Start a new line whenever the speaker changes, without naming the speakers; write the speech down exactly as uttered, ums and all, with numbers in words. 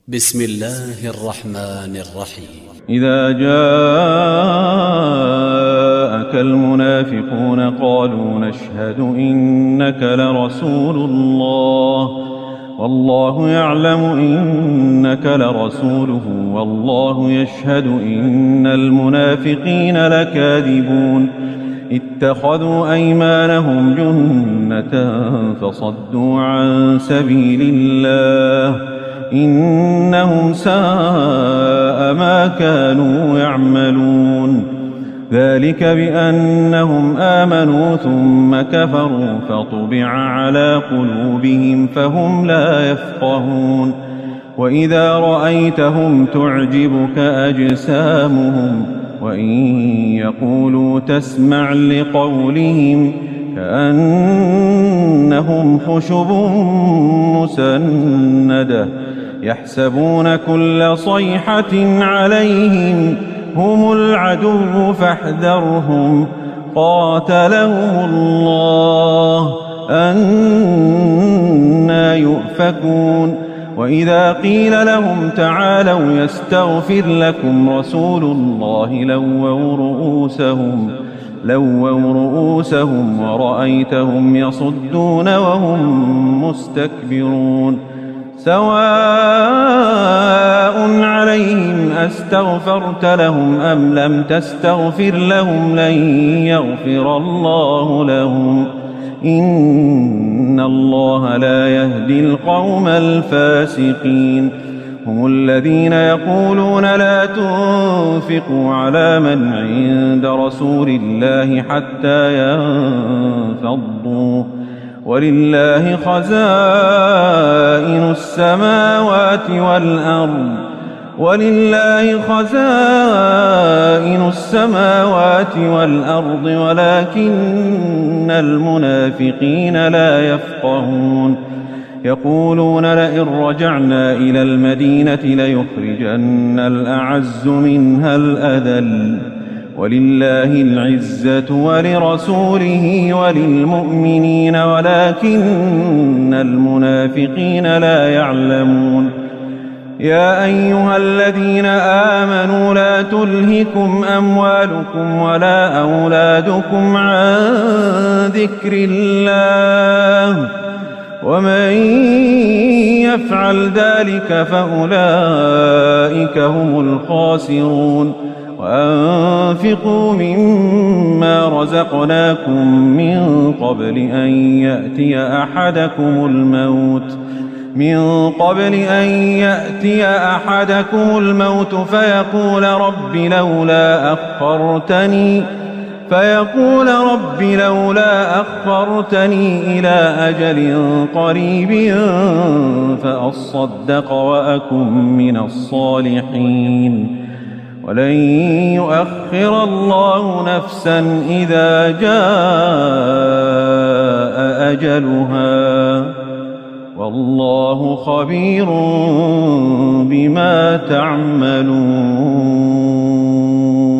بسم الله الرحمن الرحيم.
إذا جاءك المنافقون قالوا نشهد إنك لرسول الله والله يعلم إنك لرسوله والله يشهد إن المنافقين لكاذبون اتخذوا أيمانهم جنة فصدوا عن سبيل الله إنهم ساء ما كانوا يعملون ذلك بأنهم آمنوا ثم كفروا فطبع على قلوبهم فهم لا يفقهون وإذا رأيتهم تعجبك أجسامهم وإن يقولوا تسمع لقولهم كأنهم خشب مسندة يحسبون كل صيحة عليهم هم العدو فاحذرهم قاتلهم الله أنى يؤفكون وإذا قيل لهم تعالوا يستغفر لكم رسول الله لووا رؤوسهم لووا رؤوسهم ورأيتهم يصدون وهم مستكبرون سواء عليهم أستغفرت لهم أم لم تستغفر لهم لن يغفر الله لهم إن الله لا يهدي القوم الفاسقين هم الذين يقولون لا تنفقوا على من عند رسول الله حتى ينفضوا ولله خزائن السماوات والأرض ولله خزائن السماوات والأرض ولكن المنافقين لا يفقهون يقولون لئن رجعنا إلى المدينة ليخرجن الأعز منها الأذل ولله العزة ولرسوله وللمؤمنين ولكن المنافقين لا يعلمون يا أيها الذين آمنوا لا تلهكم أموالكم ولا أولادكم عن ذكر الله ومن يفعل ذلك فأولئك هم الخاسرون وأنفقوا مما رزقناكم من قبل أن يأتي أحدكم الموت من قبل أن يأتي أحدكم الموت فيقول رب لولا أخرتني فيقول رب لولا أخرتني إلى أجل قريب فأصدق وأكن من الصالحين ولن يؤخر الله نفسا إذا جاء أجلها والله خبير بما تعملون.